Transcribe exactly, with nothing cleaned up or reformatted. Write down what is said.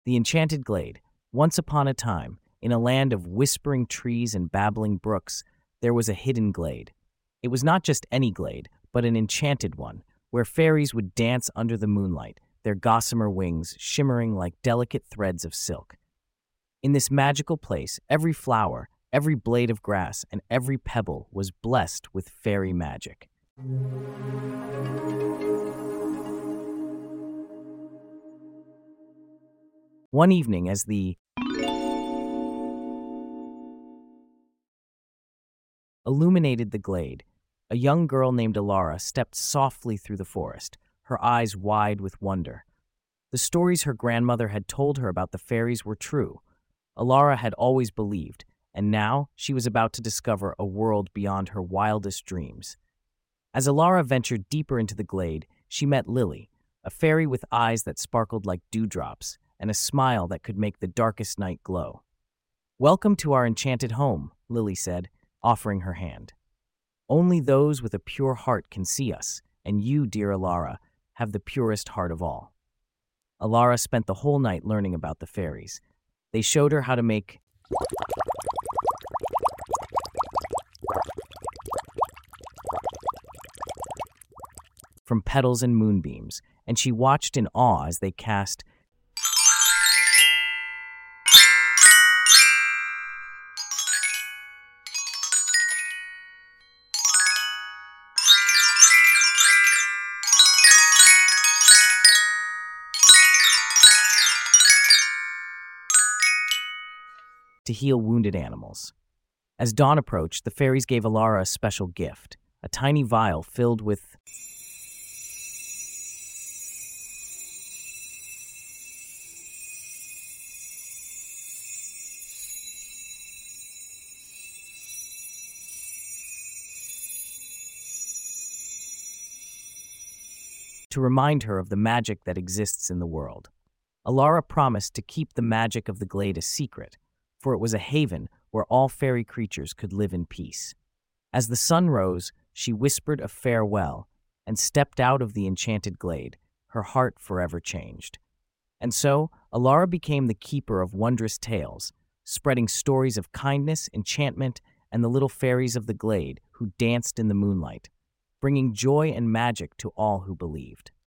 The Enchanted Glade. Once upon a time, in a land of whispering trees and babbling brooks, there was a hidden glade. It was not just any glade, but an enchanted one, where fairies would dance under the moonlight, their gossamer wings shimmering like delicate threads of silk. In this magical place, every flower, every blade of grass, and every pebble was blessed with fairy magic. One evening, as the illuminated the glade, a young girl named Alara stepped softly through the forest, her eyes wide with wonder. The stories her grandmother had told her about the fairies were true. Alara had always believed, and now she was about to discover a world beyond her wildest dreams. As Alara ventured deeper into the glade, she met Lily, a fairy with eyes that sparkled like dewdrops and a smile that could make the darkest night glow. "Welcome to our enchanted home," Lily said, offering her hand. "Only those with a pure heart can see us, and you, dear Alara, have the purest heart of all." Alara spent the whole night learning about the fairies. They showed her how to make from petals and moonbeams, and she watched in awe as they cast to heal wounded animals. As dawn approached, the fairies gave Alara a special gift, a tiny vial filled with to remind her of the magic that exists in the world. Alara promised to keep the magic of the glade a secret, for it was a haven where all fairy creatures could live in peace. As the sun rose, she whispered a farewell and stepped out of the enchanted glade, her heart forever changed. And so, Alara became the keeper of wondrous tales, spreading stories of kindness, enchantment, and the little fairies of the glade who danced in the moonlight, bringing joy and magic to all who believed.